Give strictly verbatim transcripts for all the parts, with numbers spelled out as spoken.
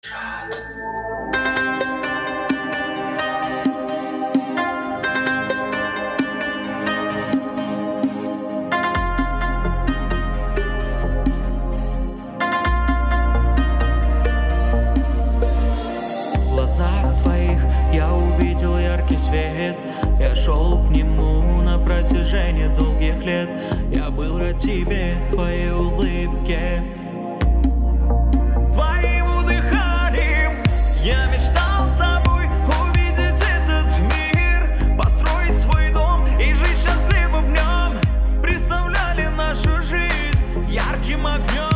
В глазах твоих я увидел яркий свет. Я шел к нему на протяжении долгих лет. Я был рад тебе, твоей улыбке, твоему дыханию. Я мечтал с тобой увидеть этот мир, построить свой дом и жить счастливо в нем. Представляли нашу жизнь ярким огнем.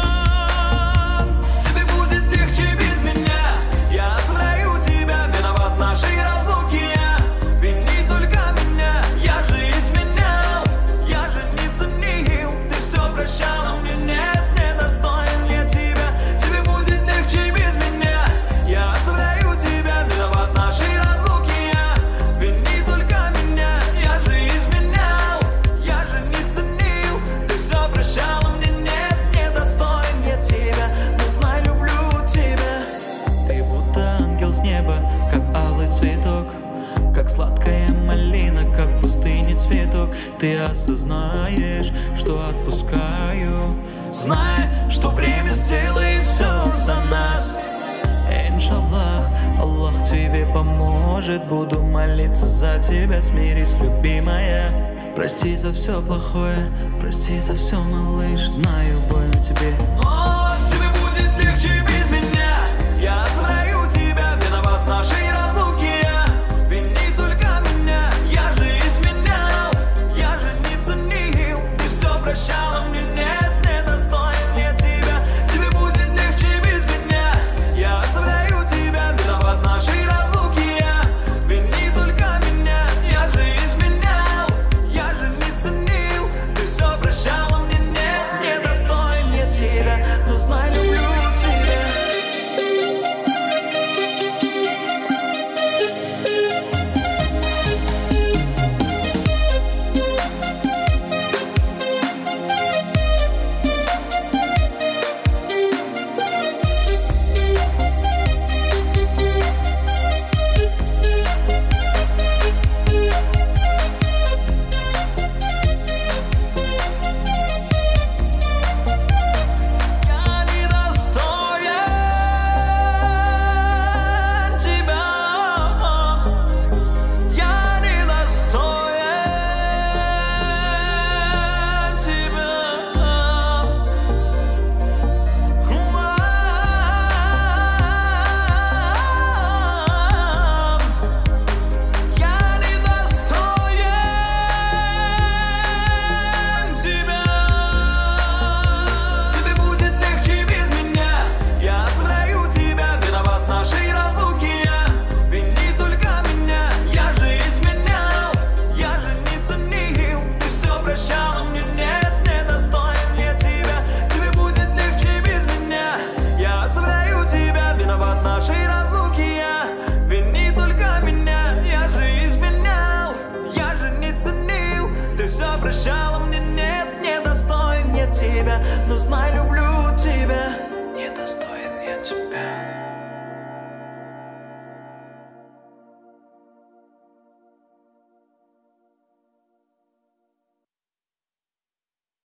Тебе будет легче без меня. Я оставляю тебя, виноват нашей разлуки. Я вини только меня. Я же изменял, я же не ценил. Ты все прощала мне, нет, недостоин я тебя. Тебе будет легче без меня. Я оставляю тебя, виноват нашей разлуки. Я вини только меня. Я же изменял, я же не ценил. Ты все прощала мне, нет, недостоин я тебя. Но знай, люблю тебя. Ты будто ангел с неба, как алый цветок, как сладкая малина, как в пустыне цветок. Ты осознаешь, что отпускаю, зная, что время сделает все за нас. Иншаллах, Аллах тебе поможет. Буду молиться за тебя, смирись, любимая. Прости за все плохое, прости за все, малыш. Знаю, больно тебе, но тебе будет легче без меня. Я оставляю тебя, виноват нашей разлуки. Я вини только меня. Я же изменял, я же не ценил. Ты все прощала мне, нет, недостоин я тебя. Тебе будет легче без меня. Я оставляю тебя, виноват нашей разлуки. Я вини только меня. Я же изменял, я же не ценил. Ты все прощала мне, нет, недостоин я тебя. Но знай, люблю тебя. Прощала мне, нет, недостоин я тебя. Но знай, люблю тебя. Недостоин.